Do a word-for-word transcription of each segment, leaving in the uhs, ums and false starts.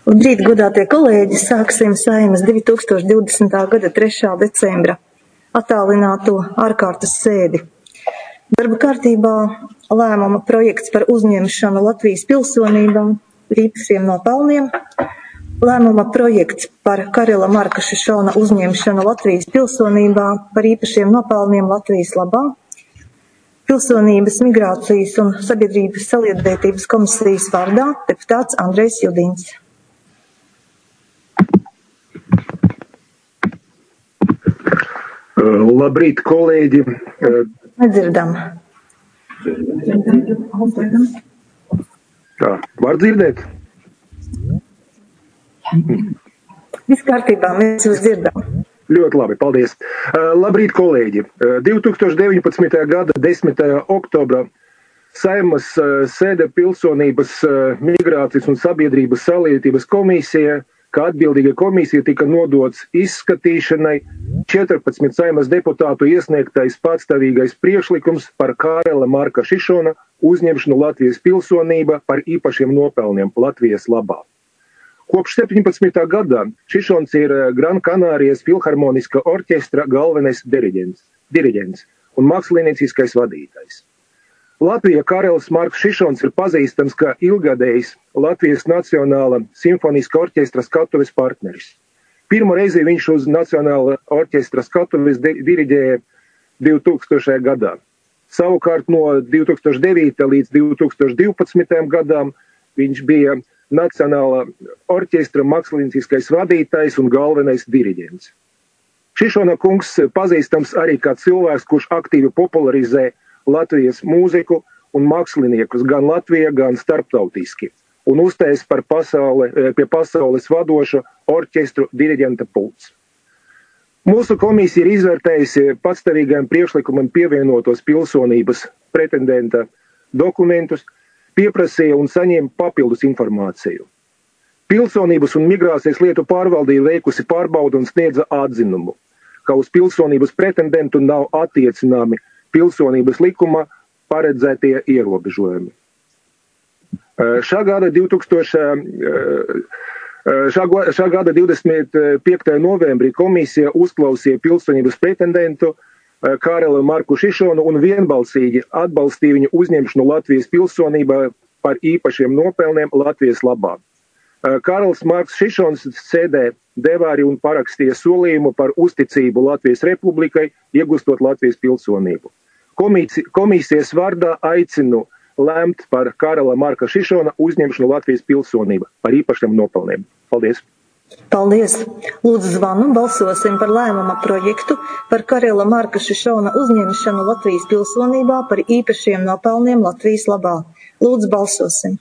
Labrīt, godātie kolēģi! Sāksim Saeimas divi tūkstoši divdesmitā gada trešā decembra attālināto ārkārtas sēdi. Darba kārtībā lēmuma projekts par uzņemšanu Latvijas pilsonībā ar īpašiem nopelniem, lēmuma projekts par Karela Marka Šišona uzņemšanu Latvijas pilsonībā par īpašiem nopelniem Latvijas labā, Pilsonības, migrācijas un sabiedrības saliedētības komisijas vārdā deputāts Andrejs Judins. Labrīt, kolēģi! Nedzirdam. Tā, var dzirdēt? Viss kārtībā, mēs jūs dzirdam. Ļoti labi, paldies. Labrīt, kolēģi! divi tūkstoši deviņpadsmitā gada desmitajā oktobrā Saeimas sēde pilsonības, migrācijas un sabiedrības saliedētības komisija, kā atbildīga komisija, tika nodots izskatīšanai četrpadsmit Saeimas deputātu iesniegtais patstāvīgais priekšlikums par Karela Marka Šišona uzņemšanu Latvijas pilsonībā par īpašiem nopelniem Latvijas labā. Kopš septiņpadsmitā gadā Šišons ir Gran Kanārijas filharmoniska orķestra galvenais diriģents, diriģents un mākslinieciskais vadītājs. Latvijā Karels Marks Šišons ir pazīstams kā ilgadējs Latvijas Nacionāla simfoniska orķestra skatuves partneris. Pirmo reizi viņš uz Nacionāla orķestra skatuves diriģēja divtūkstošajā gadā. Savukārt no divi tūkstoši devītā līdz divi tūkstoši divpadsmitajam gadam viņš bija Nacionāla orķestra mākslinieciskais vadītājs un galvenais diriģents. Šišona kungs pazīstams arī kā cilvēks, kurš aktīvi popularizē Latvijas mūziku un māksliniekus gan Latvijā, gan starptautiski un uztais par pasauli, pie pasaules vadoša orķestru diriģenta pults. Mūsu komisija ir izvērtējusi patstāvīgajam priekšlikumam pievienotos pilsonības pretendenta dokumentus, pieprasīja un saņēma papildus informāciju. Pilsonības un migrācijas lietu pārvaldība veikusi pārbaudu un sniedza atzinumu, ka uz pilsonības pretendentu nav attiecināmi pilsonības likuma paredzētie ierobežojumi. Šā gada, šā, šā gada divdesmit piektajā novembrī komisija uzklausīja pilsonības pretendentu Karelu Marku Šišonu un vienbalsīgi atbalstīja viņu uzņemšanu Latvijas pilsonībā par īpašiem nopelniem Latvijas labā. Karels Marks Šišons sēdē deva arī un parakstīja solījumu par uzticību Latvijas Republikai, iegūstot Latvijas pilsonību. Komisi, komisijas vārdā aicinu lemt par Karela Marka Šišona uzņemšanu Latvijas pilsonība par īpašiem nopelniem. Paldies! Paldies! Lūdzu zvanu, balsosim par lēmuma projektu par Karela Marka Šišona uzņemšanu Latvijas pilsonībā par īpašiem nopelniem Latvijas labā. Lūdzu, balsosim!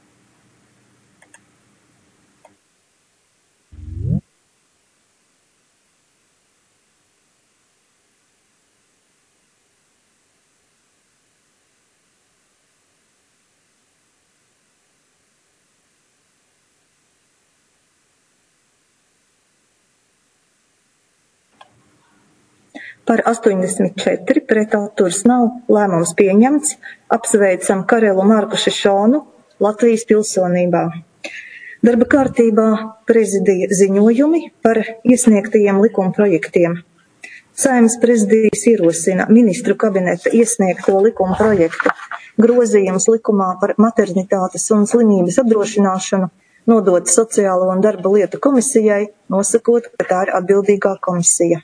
Par astoņdesmit četri, pret atturas nav, lēmums pieņemts, apsveicam Karelu Marku Šišonu Latvijas pilsonībā. Darba kārtībā prezidija ziņojumi par iesniegtajiem likumprojektiem. Saeimas prezidijas ierosina ministru kabineta iesniegto likumprojektu grozījums likumā par maternitātes un slimības apdrošināšanu nodot Sociālo un darba lietu komisijai, nosakot, ka tā ir atbildīgā komisija.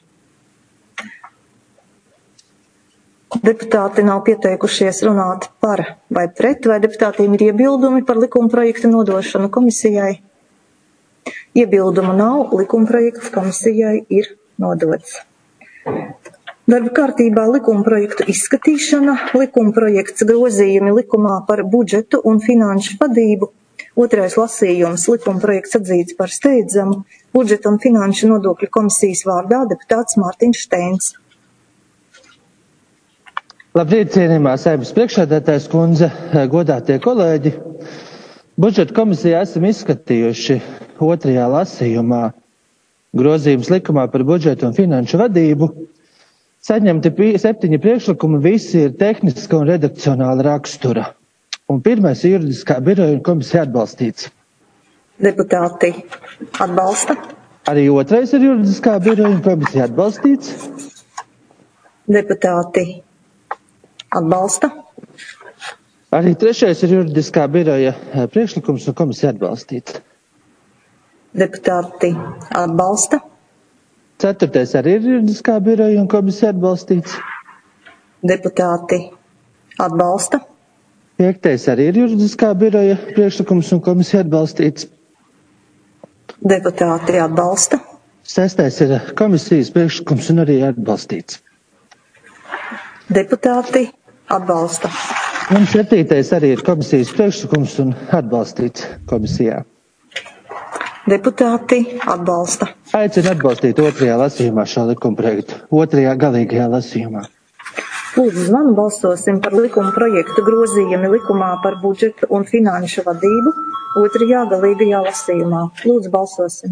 Deputāti nav pieteikušies runāt par vai pret, vai deputātiem ir iebildumi par likumprojektu nodošanu komisijai. Iebildumu nav, likumprojekts komisijai ir nodots. Darba kārtībā likumprojektu izskatīšana, likumprojekts grozījumi likumā par budžetu un finanšu vadību, otrais lasījums, likumprojekts atzīts par steidzamu, budžeta un finanšu nodokļu komisijas vārdā deputāts Mārtiņš Steins. Labrīt, cienījumā Saeimas priekšsēdētājas kundze, godātie kolēģi. Budžeta komisijā esam izskatījuši otrajā lasījumā grozījums likumā par budžetu un finanšu vadību. Saņemti septiņi priekšlikumi, visi ir tehniska un redakcionāla rakstura. Un pirmais juridiskā biroja un komisija atbalstīts. Deputāti atbalsta. Arī otrais ir juridiskā biroja un komisija atbalstīts. Deputāti atbalsta. Arī trešais ir juridiskā biroja priekšlikums un komisija atbalstīts. Deputāti atbalsta. Ceturtais arī ir juridiskā biroja un komisija atbalstīts. Deputāti atbalsta. Piektais arī ir juridiskā biroja priekšlikums un komisija atbalstīts. Deputāti atbalsta. Sestais ir komisijas priekšlikums un arī atbalstīts. Deputāti atbalsta. Un septītais arī ir komisijas priekšlikums un atbalstīts komisijā. Deputāti atbalsta. Aicinu atbalstīt otrajā lasījumā šo likumprojektu, otrajā galīgajā lasījumā. Lūdzu zvanu, balsosim par likuma projektu grozījumi likumā par budžetu un finanšu vadību otrajā galīgajā lasījumā. Lūdzu balsosim.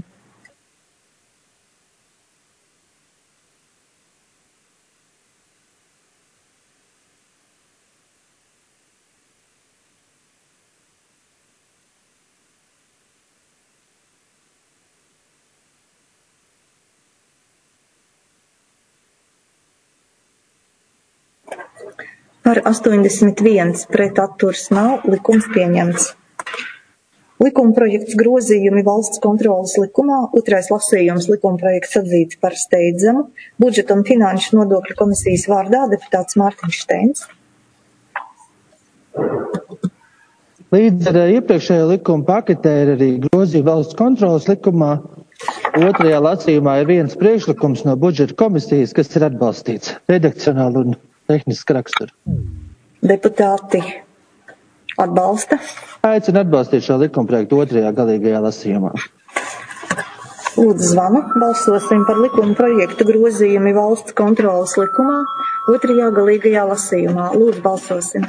Par astoņdesmit viens pret atturs nav, likums pieņemts. Likuma projekts grozījumi valsts kontroles likumā, otrais lasījums likuma projekts atzīts par steidzamu, budžeta un finanšu nodokļu komisijas vārdā deputāts Mārtiņš Steins. Līdz ar iepriekšējā likuma paketē ir arī grozījumi valsts kontroles likumā. Otrajā lasījumā ir viens priekšlikums no budžeta komisijas, kas ir atbalstīts redakcionāli un tehniski rakstura. Deputāti atbalsta. Aicinu atbalstīt šo likumprojektu otrajā galīgajā lasījumā. Lūdzu zvanu, balsosim par likuma projektu grozījumi valsts kontroles likumā otrajā galīgajā lasījumā. Lūdzu balsosim.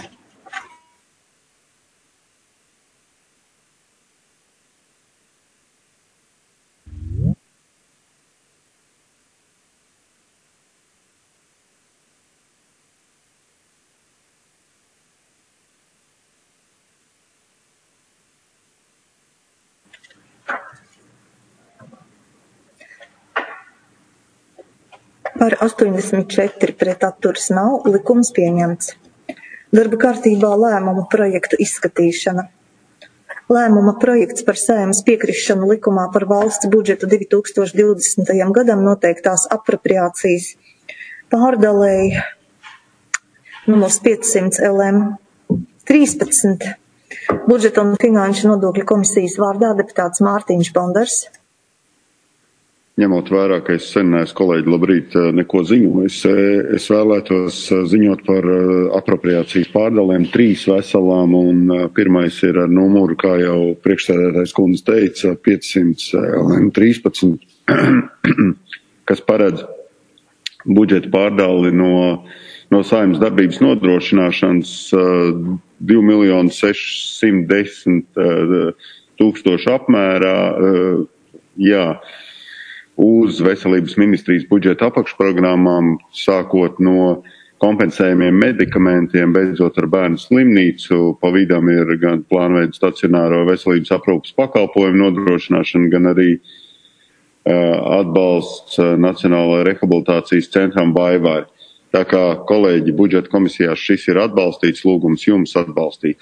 Par astoņdesmit četri pret atturs nav, likums pieņemts. Darba kārtībā lēmumu projektu izskatīšana. Lēmuma projekts par Saeimas piekrišanu likumā par valsts budžetu divi tūkstoši divdesmitajam gadam noteiktās apropriācijas pārdalēji numurs piecsimt L M trīspadsmit. Budžeta un finanšu nodokļu komisijas vārdā deputāts Mārtiņš Bondars. Ņemot vērā, ka es sen neesmu kolēģi labrīt neko ziņojis, es vēlētos ziņot par apropriācijas pārdalēm trīs veselām, un pirmais ir ar numuru, kā jau priekšsēdētājs kundze teica, piecsimt L M trīspadsmit, kas paredz budžeta pārdali no, no Saeimas darbības nodrošināšanas divi miljoni sešsimt desmit tūkstoši apmērā, jā, uz veselības ministrijas budžeta apakšprogrammām, sākot no kompensējumiem medikamentiem, beidzot ar bērnu slimnīcu. Pa vidam ir gan plānveidu stacionāro veselības aprūpas pakalpojumu nodrošināšana, gan arī uh, atbalsts uh, Nacionālajai rehabilitācijas centram Vaivai. Tā kā kolēģi budžeta komisijās šis ir atbalstīts, lūgums jums atbalstīt.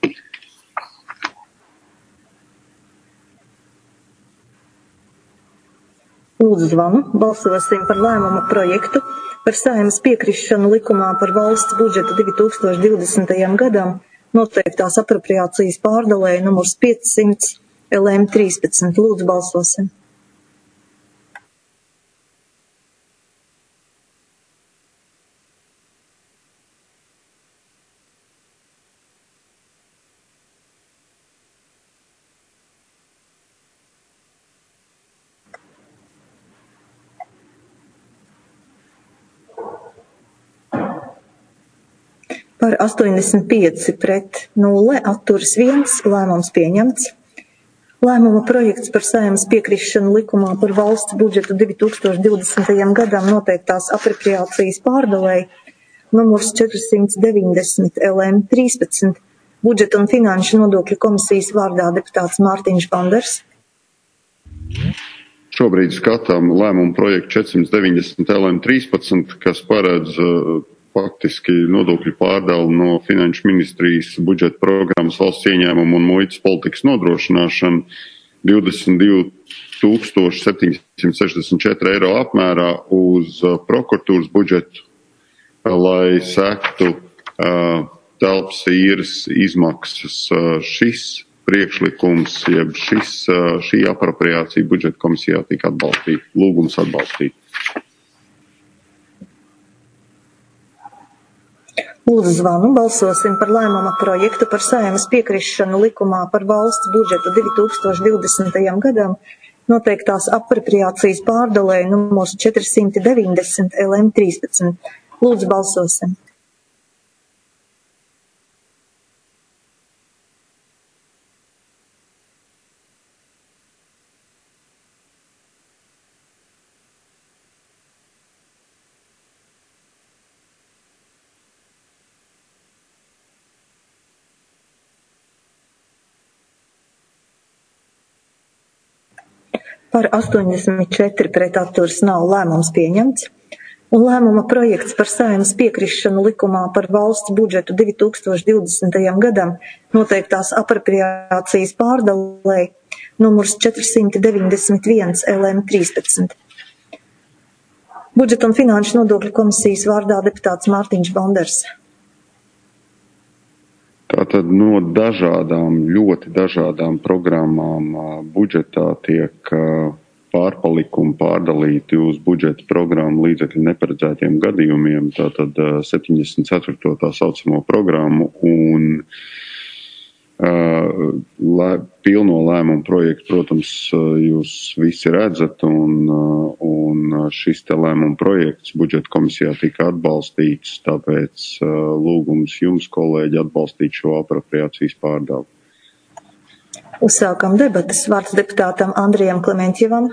Lūdzu zvanu, balsosim par lēmuma projektu par Saeimas piekrišanu likumā par valsts budžetu divi tūkstoši divdesmitajam gadam noteiktās apropriācijas pārdalēji numurs piecsimt L M trīspadsmit. Lūdzu balsosim. Par astoņdesmit pieci pret nulle, atturas viens, lēmums pieņemts. Lēmuma projekts par Saeimas piekrišanu likumā par valsts budžetu divi tūkstoši divdesmitajam gadam noteiktās apropriācijas pārdalēji numurs četrsimt deviņdesmit L M trīspadsmit Budžeta un finanšu nodokļu komisijas vārdā deputāts Mārtiņš Banders. Šobrīd skatām lēmumu projektu četrsimt deviņdesmit L M trīspadsmit, kas paredz uh, faktiski nodokļu pārdalu no Finanšu ministrijas budžeta programmas valsts ieņēmumu un muitas politikas nodrošināšanu divdesmit divi tūkstoši septiņsimt sešdesmit četri eiro apmērā uz uh, prokuratūras budžetu, uh, lai sektu uh, telpas īres izmaksas. Uh, šis priekšlikums, jeb šis, uh, šī apropriācija budžeta komisijā tika atbalstīta, lūgums atbalstīt. Lūdzu zvanu, balsosim par lēmuma projektu par Saeimas piekrišanu likumā par valsts budžetu divi tūkstoši divdesmitajam gadam noteiktās apropriācijas pārdalē numurs četrsimt deviņdesmit L M trīspadsmit. Lūdzu balsosim. Par astoņdesmit četri pret atturas nav, lēmums pieņemts. Un lēmuma projekts par Saeimas piekrišanu likumā par valsts budžetu divi tūkstoši divdesmitajam gadam noteiktās apropriācijas pārdalē numurs četrsimt deviņdesmit viens L M trīspadsmit. Budžeta un finanšu nodokļu komisijas vārdā deputāts Mārtiņš Banders. Tātad no dažādām, ļoti dažādām programmām budžetā tiek pārpalikumi pārdalīti uz budžeta programmu līdzekļu neparedzētiem gadījumiem, tātad septiņdesmit ceturto tā saucamo programmu un uh, lē, pilno lēmumu projektu, protams, jūs visi redzat, un, un šis te lēmumu projekts budžeta komisijā tika atbalstīts, tāpēc uh, lūgums jums, kolēģi, atbalstīt šo apropriācijas pārdalu. Uzsākam debatas. Vārds deputātam Andrijam Klementjevam.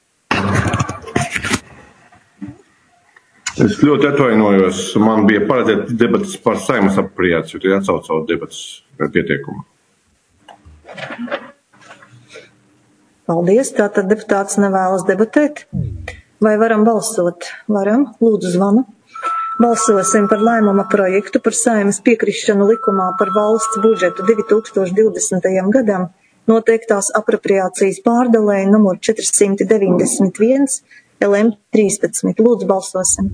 Es ļoti atvainojos, man bija paredzēta debatas par Saeimas apropriāciju, tad atsaucot debatas pieteikumu. Paldies, tātad deputāts nevēlas debatēt. Vai varam balsot? Varam, lūdzu zvanu. Balsosim par lēmuma projektu par Saeimas piekrišanu likumā par valsts budžetu divi tūkstoši divdesmitajam gadam noteiktās apropriācijas pārdalē numur četrsimt deviņdesmit viens L M trīspadsmit. Lūdzu balsosim.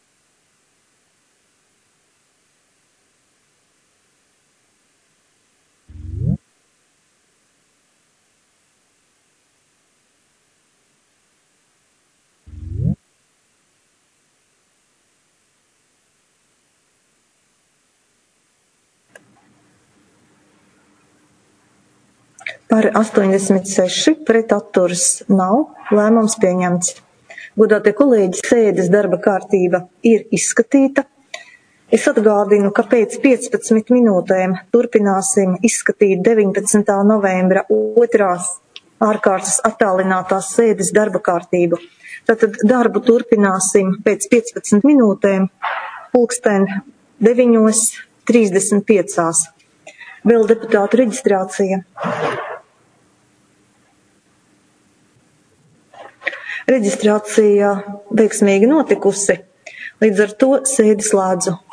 Par astoņdesmit seši pret atturas nav, lēmums pieņemts. Godātie kolēģi, sēdes darba kārtība ir izskatīta. Es atgādinu, ka pēc piecpadsmit minūtēm turpināsim izskatīt deviņpadsmitā novembra otrās ārkārtas attālinātās sēdes darba kārtību. Tātad darbu turpināsim pēc piecpadsmit minūtēm, pulksten deviņos trīsdesmit piecās. Vēl deputātu reģistrācija. Reģistrācija veiksmīgi notikusi, līdz ar to sēdi slēdzu.